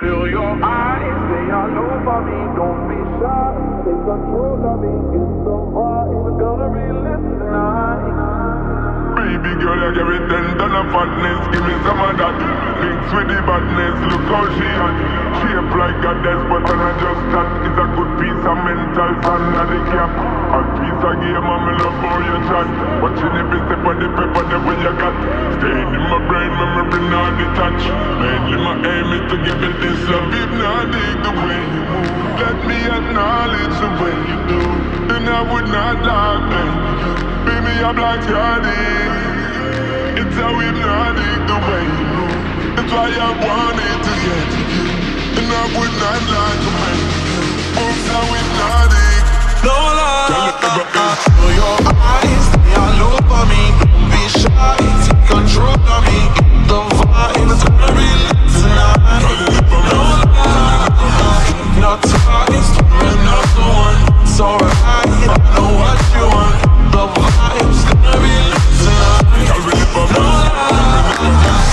Feel your eyes, they all over me. Don't be shy, take control of me. Get the vibe, we're gonna relive tonight. Baby girl, you give it 10 ton of fatness. Give me some of that mixed with the badness. Look how she hot, shape like a death, but not just that. It's a good piece of mental sand at the cap. A piece of game, and me love how you chat. Watching every step of the paper, the way you got. Staying in my brain, memory not detached. Mainly my aim is to give it this love. If not, dig the way you move. Let me acknowledge the way you do. Then I would not lie, baby. Baby, I'm like Yardy. It's how hypnotic the way you move. That's why I wanted to get to you. And I would not lie to make you. Moves how hypnotic. No lie. Feel your eyes, they all over me. Don't be shy, take control of me. Get the vibe, it's gonna be lit tonight. No lie. Hypnotized, you're not the one. It's alright, I know what you want. The vibe's gonna be lit tonight. No lie.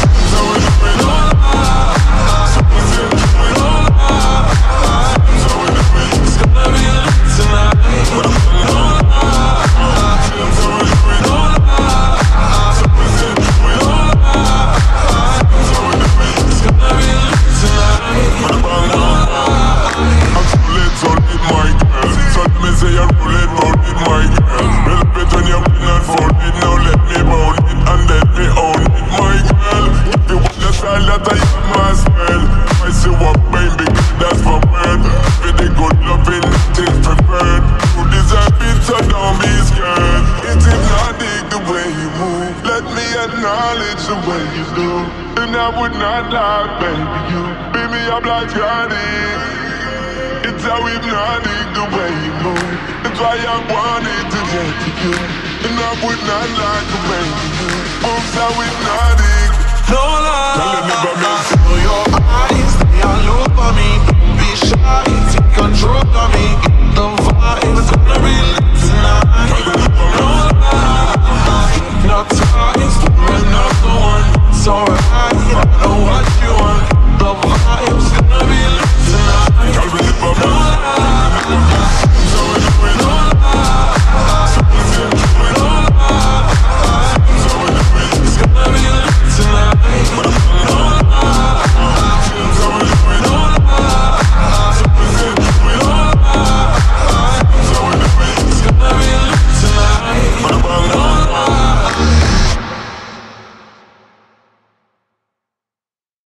Acknowledge the way you do, and I would not lie, baby. You, baby, I'm like Yardy. It's how hypnotic the way you move. That's why I wanted to get to you, and I would not lie, baby. You, moves how hypnotic. No lie. Feel your eyes, they all over me. Don't be shy, take control of me. Get the vibe, it's gonna be lit tonight. No lie. Hypnotized, you're not the one. It's alright, I know what you want.